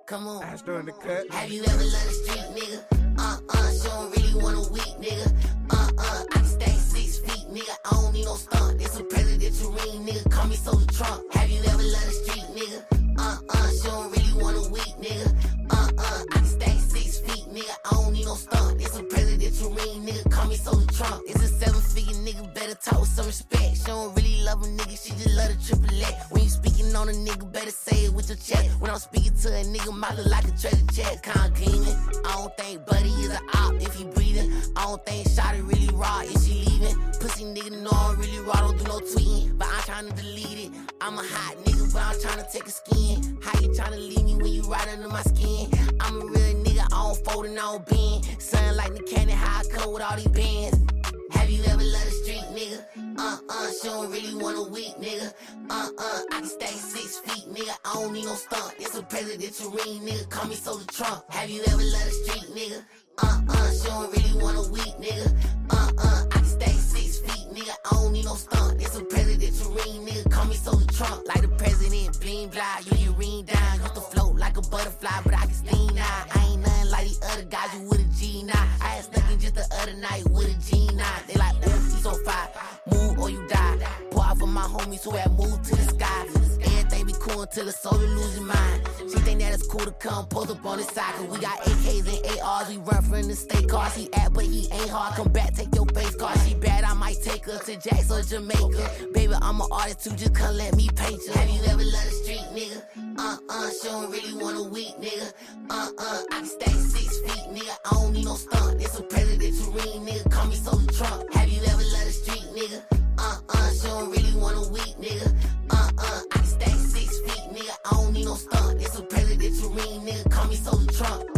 Come on. I in the cut. Have you ever loved a street nigga? She don't really want a weak nigga. I can stay 6 feet, nigga. I don't need no stunt. It's a presidential ring, nigga. Call me Soldier Trump. Have you ever loved a street nigga? She don't really want a weak nigga. I can stay 6 feet, nigga. I don't need no stunt. It's a presidential ring, nigga. Call me Soldier Trump. It's a 7-figure nigga. Better talk with some respect. She don't really love a nigga. She just love the triple X. When you speaking on a nigga, better say it with your chest. When I'm speaking to a nigga, mouth look like a treasure chest. Kinda gleaming. I don't think Buddy is an op if he breathing. I don't think Shotty really raw if she leaving. Pussy nigga know I'm really raw, don't do no tweeting. But I'm tryna delete it. I'm a hot nigga, but I'm tryna take a skin. How you tryna leave me when you right under my skin? I'm a real nigga, I don't fold and I don't bend. Sound like the cannon, how I come with all these bands. Have you ever loved a street nigga? She don't really want a weak nigga. I can stay 6 feet, nigga. I don't need no stunt. It's a presidential ring, nigga. Call me Soldier Trump. Have you ever loved a street nigga? She don't really want a weak nigga. I can stay 6 feet, nigga. I don't need no stunt. It's a presidential ring, nigga. Call me Soldier Trump. Like the president, bling blah. You ring down. Used to float like a butterfly, but I can sting now. I ain't nothing like these other guys. You with a G9. I had stuck in just the other night with a G9. They like, ooh, he so fire. Move or you die. Pour out for my homies who have moved to the sky. Everything be cool until the soldier lose your mind. She think that it's cool to come post up on his side. Cause we got AKs and ARs. We run from the state cars. He act, but he ain't hard. Come back, take your base card. She bad, I might take her to Jackson or Jamaica. Baby, I'm an artist too, just come let me paint you. Have you ever loved a street nigga? She don't really want a weak nigga. I can stay 6 feet, nigga. I don't need no stunt. It's a presidential ring, nigga. Call me Soldier Trump. Have you ever loved a street nigga? She don't really want a weak nigga. I can stay 6 feet, nigga. I don't need no stunt. It's a presidential ring, nigga. Call me Soldier Trump.